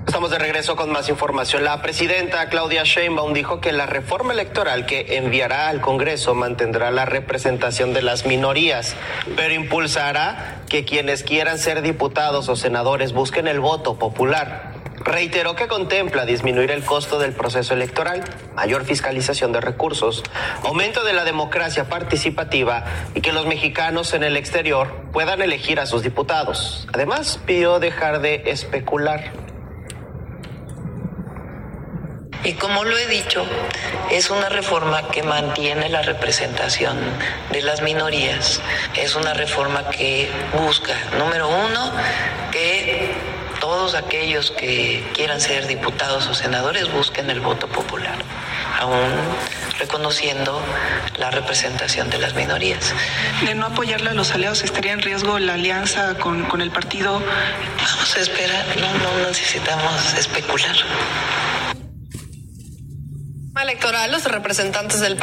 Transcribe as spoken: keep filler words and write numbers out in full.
Estamos de regreso con más información. La presidenta Claudia Sheinbaum dijo que la reforma electoral que enviará al Congreso mantendrá la representación de las minorías, pero impulsará que quienes quieran ser diputados o senadores busquen el voto popular. Reiteró que contempla disminuir el costo del proceso electoral, mayor fiscalización de recursos, aumento de la democracia participativa y que los mexicanos en el exterior puedan elegir a sus diputados. Además, pidió dejar de especular. Y como lo he dicho, es una reforma que mantiene la representación de las minorías. Es una reforma que busca, número uno, que todos aquellos que quieran ser diputados o senadores busquen el voto popular, aún reconociendo la representación de las minorías. De no apoyarle a los aliados, ¿estaría en riesgo la alianza con, con el partido? Vamos a esperar, no, no necesitamos especular. Electoral, los representantes del